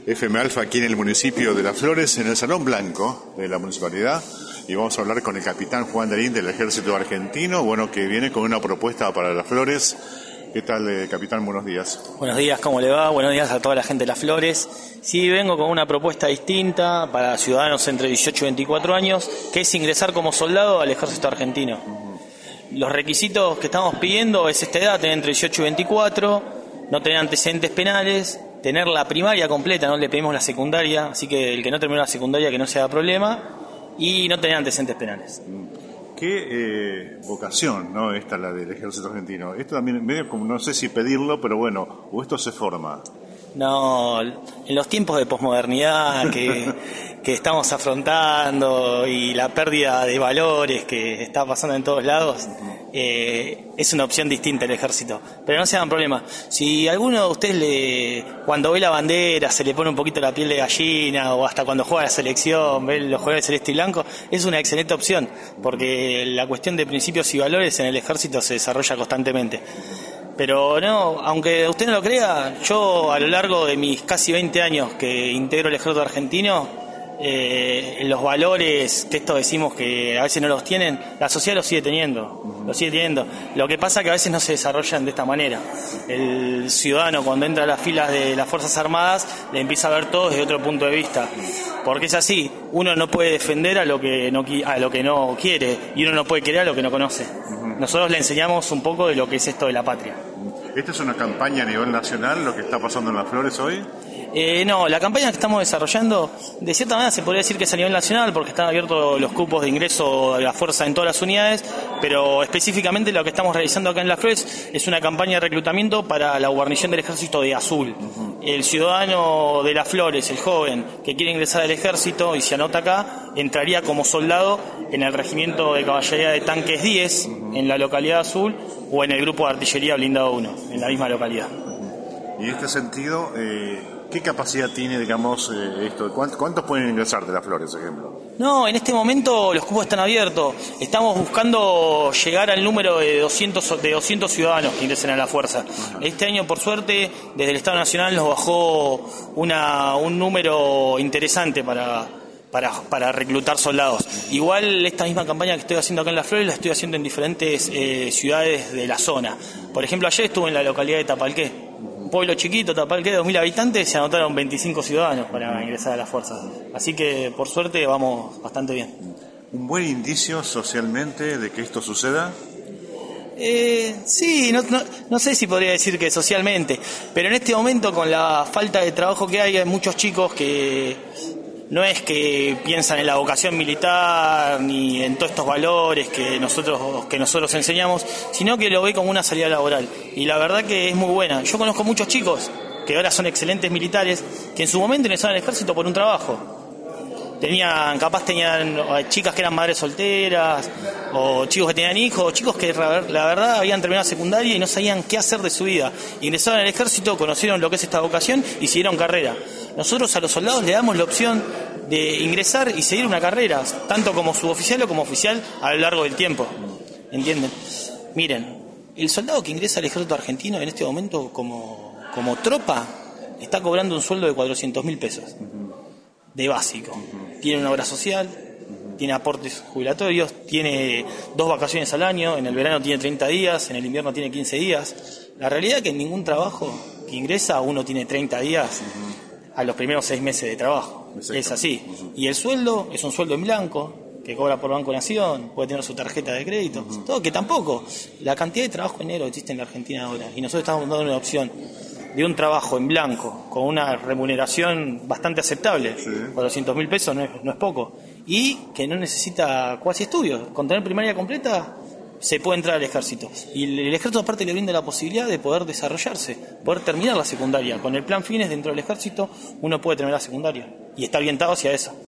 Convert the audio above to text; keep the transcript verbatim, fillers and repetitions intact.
F M Alfa aquí en el municipio de Las Flores, en el Salón Blanco de la municipalidad, y vamos a hablar con el capitán Juan Darín del Ejército Argentino, bueno, que viene con una propuesta para Las Flores. ¿Qué tal, eh, capitán? Buenos días. Buenos días, ¿cómo le va? Buenos días a toda la gente de Las Flores. Sí, vengo con una propuesta distinta para ciudadanos entre dieciocho y veinticuatro años, que es ingresar como soldado al Ejército Argentino. Uh-huh. Los requisitos que estamos pidiendo es esta edad, tener entre dieciocho y veinticuatro, no tener antecedentes penales, tener la primaria completa, no le pedimos la secundaria, así que el que no terminó la secundaria que no se haga problema, y no tener antecedentes penales. Qué eh, vocación, ¿no? Esta la del Ejército Argentino. Esto también medio como, no sé si pedirlo, pero bueno, o esto se forma. No, en los tiempos de posmodernidad que, que estamos afrontando y la pérdida de valores que está pasando en todos lados, eh, es una opción distinta el ejército. Pero no se hagan problema. Si alguno de ustedes le, cuando ve la bandera se le pone un poquito la piel de gallina, o hasta cuando juega la selección, ve los jugadores celeste y blanco, es una excelente opción, porque la cuestión de principios y valores en el ejército se desarrolla constantemente. Pero no, aunque usted no lo crea, yo a lo largo de mis casi veinte años que integro el ejército argentino, eh, los valores que estos decimos que a veces no los tienen, la sociedad los sigue teniendo, uh-huh. los sigue teniendo. Lo que pasa es que a veces no se desarrollan de esta manera. El ciudadano cuando entra a las filas de las Fuerzas Armadas le empieza a ver todo desde otro punto de vista. Porque es así, uno no puede defender a lo que no, a lo que no quiere y uno no puede querer a lo que no conoce. Uh-huh. Nosotros le enseñamos un poco de lo que es esto de la patria. ¿Esta es una campaña a nivel nacional, lo que está pasando en Las Flores hoy? Eh, no, la campaña que estamos desarrollando, de cierta manera se podría decir que es a nivel nacional, porque están abiertos los cupos de ingreso de la fuerza en todas las unidades, pero específicamente lo que estamos realizando acá en Las Flores es una campaña de reclutamiento para la guarnición del ejército de Azul. Uh-huh. El ciudadano de Las Flores, el joven que quiere ingresar al ejército y se anota acá, entraría como soldado en el regimiento de caballería de tanques diez, uh-huh. en la localidad Azul, o en el grupo de artillería blindado uno, en la misma localidad. Uh-huh. Y en este sentido, eh, ¿qué capacidad tiene, digamos, eh, esto? ¿Cuántos, ¿Cuántos pueden ingresar de Las Flores, por ejemplo? No, en este momento los cupos están abiertos. Estamos buscando llegar al número de doscientos, de doscientos ciudadanos que ingresen a la fuerza. Ajá. Este año, por suerte, desde el Estado Nacional nos bajó una, un número interesante para, para, para reclutar soldados. Igual esta misma campaña que estoy haciendo acá en Las Flores la estoy haciendo en diferentes eh, ciudades de la zona. Por ejemplo, ayer estuve en la localidad de Tapalqué. Pueblo chiquito, Tapalqué, de dos mil habitantes, se anotaron veinticinco ciudadanos para ingresar a las fuerzas. Así que, por suerte, vamos bastante bien. ¿Un buen indicio socialmente de que esto suceda? Eh, sí, no, no, no sé si podría decir que socialmente, pero en este momento, con la falta de trabajo que hay, hay muchos chicos que no es que piensan en la vocación militar ni en todos estos valores que nosotros que nosotros enseñamos, sino que lo ve como una salida laboral. Y la verdad que es muy buena. Yo conozco muchos chicos que ahora son excelentes militares que en su momento ingresaron al ejército por un trabajo. Tenían, capaz tenían chicas que eran madres solteras, o chicos que tenían hijos, o chicos que la verdad habían terminado secundaria y no sabían qué hacer de su vida. Ingresaron al ejército, conocieron lo que es esta vocación y siguieron carrera. Nosotros a los soldados le damos la opción de ingresar y seguir una carrera, tanto como suboficial o como oficial, a lo largo del tiempo. ¿Entienden? Miren, el soldado que ingresa al ejército argentino en este momento como, como tropa está cobrando un sueldo de cuatrocientos mil pesos. De básico. Tiene una obra social, tiene aportes jubilatorios, tiene dos vacaciones al año, en el verano tiene treinta días, en el invierno tiene quince días. La realidad es que en ningún trabajo que ingresa uno tiene treinta días a los primeros seis meses de trabajo. Exacto. Es así. Y el sueldo es un sueldo en blanco, que cobra por Banco Nación, puede tener su tarjeta de crédito, uh-huh. todo que tampoco. La cantidad de trabajo en negro que existe en la Argentina ahora, y nosotros estamos dando una opción de un trabajo en blanco con una remuneración bastante aceptable, sí. cuatrocientos mil pesos no es, no es poco, y que no necesita cuasi estudios. Con tener primaria completa se puede entrar al ejército, y el, el ejército aparte le brinda la posibilidad de poder desarrollarse, poder terminar la secundaria. Con el plan Fines dentro del ejército uno puede terminar la secundaria y está orientado hacia eso.